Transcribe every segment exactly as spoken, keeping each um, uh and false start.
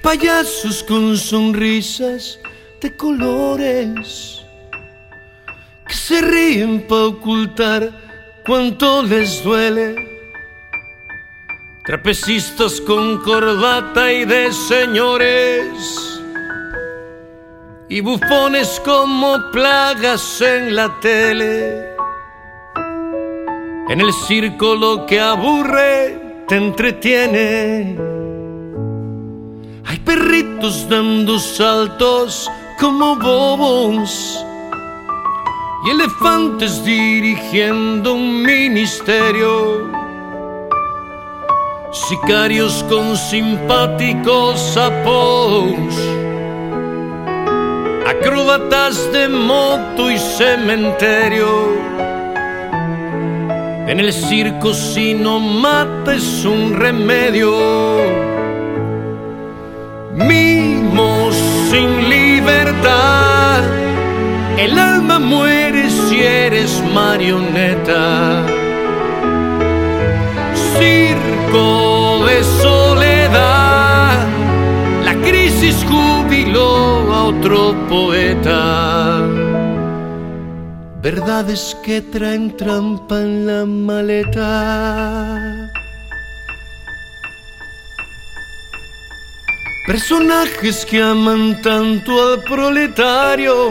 payasos con sonrisas de colores que se ríen para ocultar cuánto les duele. Trapecistas con corbata y de señores, y bufones como plagas en la tele. En el circo lo que aburre te entretiene. Hay perritos dando saltos como bobos y elefantes dirigiendo un ministerio. Sicarios con simpáticos sapos, acróbatas de moto y cementerio. En el circo si no mata es un remedio. Mimos sin libertad, el alma muere si eres marioneta. Circo de soledad, la crisis jubiló a otro poeta. Verdades que traen trampa en la maleta. Personajes que aman tanto al proletario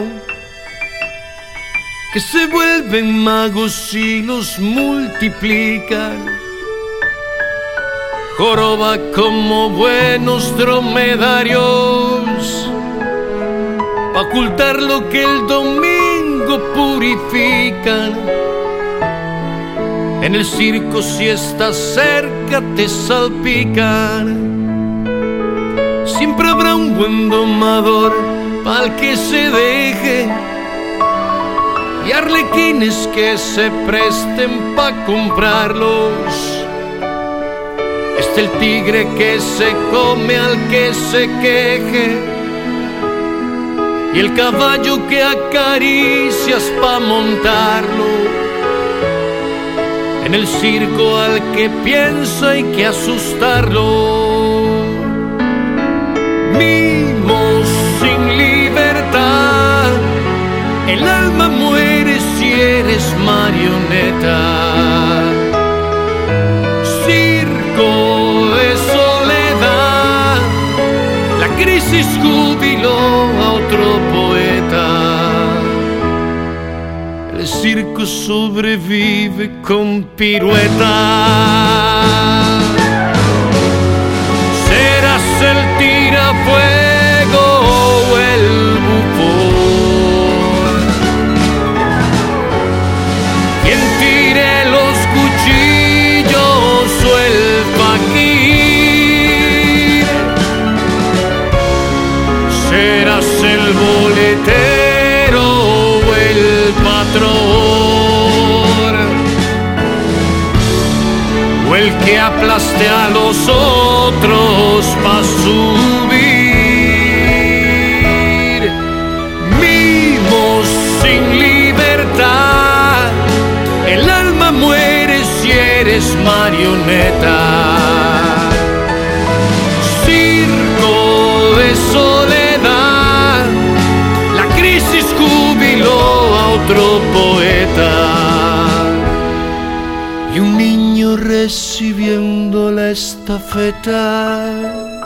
que se vuelven magos y los multiplican. Joroba como buenos dromedarios, pa' ocultar lo que el domingo purifican. En el circo si estás cerca te salpican. Siempre habrá un buen domador pa'l que se deje, y arlequines que se presten pa' comprarlos. Está el tigre que se come al que se queje, y el caballo que acaricias pa' montarlo. En el circo al que piensa hay que asustarlo. Mimos sin libertad, el alma muere si eres marioneta. Circo de soledad, la crisis jubiló a otro poeta. El circo sobrevive con piruetas. Serás el tirafuego o el bufón, quien tire los cuchillos o el faquir. Serás el boletero o el patrón, o el que aplaste a los otros pa' subir. Mimos sin libertad, el alma muere si eres marioneta. Circo de soledad, la crisis jubiló a otro poeta. Y un niño recibiendo la estafeta.